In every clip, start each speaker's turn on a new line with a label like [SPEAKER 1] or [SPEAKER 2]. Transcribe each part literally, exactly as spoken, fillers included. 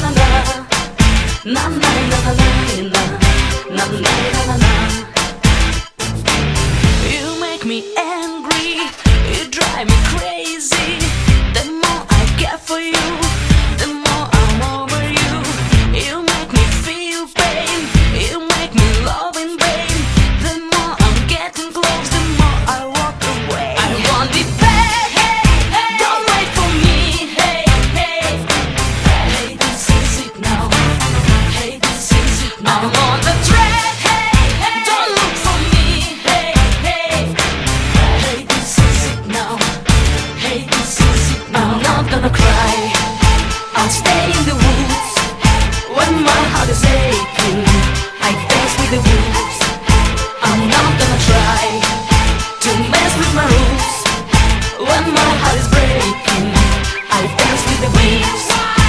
[SPEAKER 1] na na na na na na na na. You make me angry, you drive me crazy. The more I care for you, the more I'm over you. You make me feel pain, you make me love in vain. The more I'm getting close, the more I walk away. I want it back, hey, hey. Don't wait for me, hey, hey. Hey, this is it now. Hey, this is it now. I'm on the track, hey, hey. Don't look for me, hey, hey. Hey, this is it now. Hey, this is it now. I'm not gonna cry, I'll stay in the woods. When my heart is aching, I dance with the wolves. I'm not gonna try to mess with my rules. When my heart is breaking, I dance with the waves.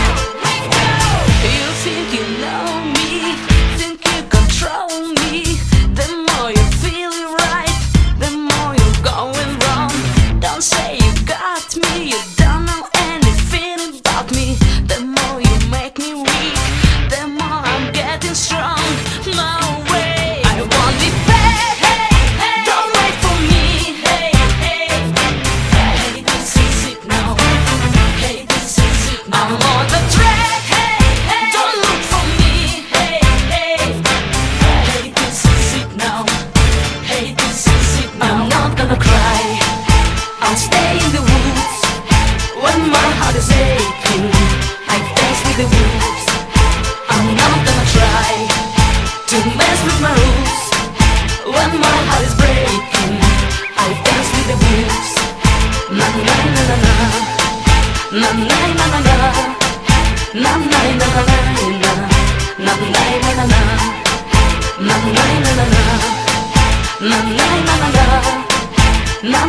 [SPEAKER 1] You think you know me, think you control me. The more you feel it right, the more you're going wrong. Don't say you got me, you don't know anything about me. The more you make me weak, the more I'm getting strong. No way, I want it back, hey, hey. Don't wait for me, hey, hey. Hey, this is it now. Hey, this is it now. I'm on the track, hey, hey. Don't look for me, hey, hey. Hey, this is it now. Hey, this is it now. I'm not gonna cry, I'll stay in the woods. When my heart is aching, I dance with the wolves. I'm not gonna try to mess with my rules. When my heart is breaking, I dance with the wolves. Na na na na na, na na na na na, na na na na na, na na na na na, na na na na na, na na na na, na na na na na, na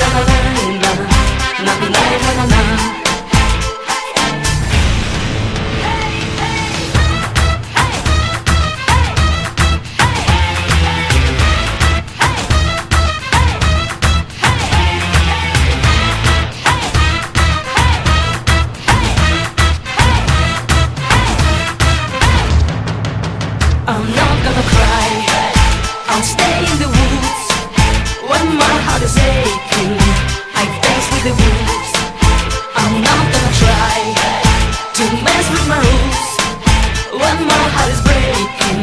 [SPEAKER 1] na na na na. I'm not gonna cry, I'll stay in the woods. When my heart is aching, I dance with the wolves. I'm not gonna try to mess with my rules. When my heart is breaking,